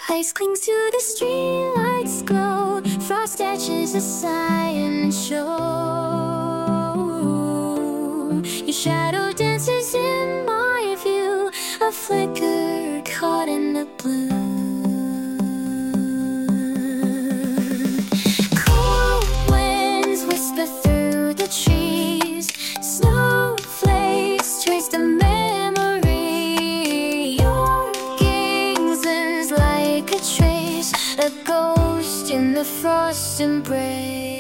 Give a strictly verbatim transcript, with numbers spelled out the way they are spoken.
Ice clings to the streetlight's glow. Frost etches a silent show. Your shadow dances in my view, a flicker caught in the blue. Cool winds whisper through the trees. Snowflakes trace the memory. Your gaze is like a trace, a ghost in the frost embrace.